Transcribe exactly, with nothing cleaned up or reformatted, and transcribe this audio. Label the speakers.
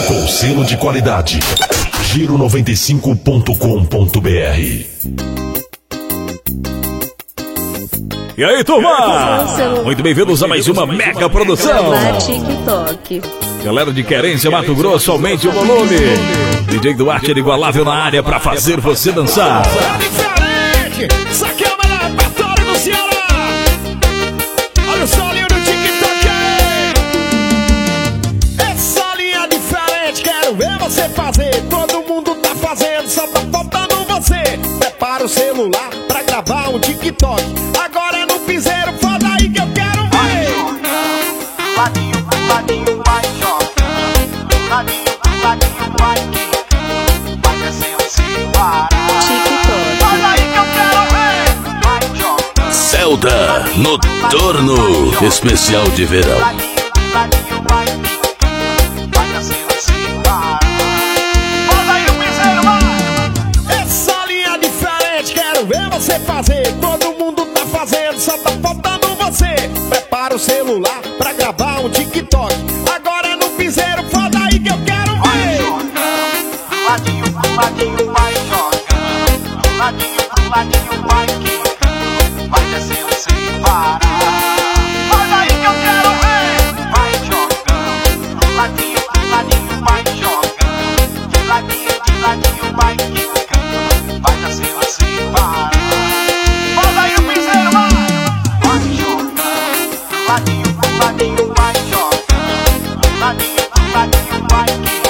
Speaker 1: com selo de qualidade. Giro noventa e cinco ponto com ponto br.
Speaker 2: E aí, turma? Muito bem-vindos a mais uma mega produção.
Speaker 3: TikTok.
Speaker 2: Galera de Querência, Mato Grosso, aumente o volume. D J Duarte é igualável na área pra fazer você dançar.
Speaker 4: Diferente, isso aqui é o melhor repertório do Ceará. Olha o solinho do TikTok. Essa linha é diferente, quero ver você fazer. Todo mundo tá fazendo, só tá faltando você. Prepara o celular pra gravar um TikTok. Agora é no piseiro, foda aí que eu quero ver.
Speaker 5: Ladinho, ladinho, vai jogando. Ladinho, ladinho, vai que vai descendo sem parar.
Speaker 3: TikTok.
Speaker 5: Olha aí que eu quero ver. Vai jogando.
Speaker 6: Zelda Noturno Especial de Verão.
Speaker 5: Ladinho, ladinho, vai que vai descendo sem parar. Olha aí o piseiro, vai.
Speaker 4: Essa linha é diferente, quero ver você fazer. Todo mundo tá fazendo, só tá faltando você. Prepara o celular pra gravar um TikTok. Agora é no piseiro, foda aí que eu quero
Speaker 5: Vai
Speaker 4: ver.
Speaker 5: jogando. Ladinho, ladinho, vai jogando. Ladinho, ladinho, vai que vai descendo sem parar. Olha aí que eu quero ver. Vai jogando. Ladinho, ladinho, vai jogando. Ladinho, ladinho, vai que vai descendo sem parar. Olha aí o piseiro, vai. Vai jogando. Ladinho, ladinho, vai jogando. Ladinho, ladinho, vai que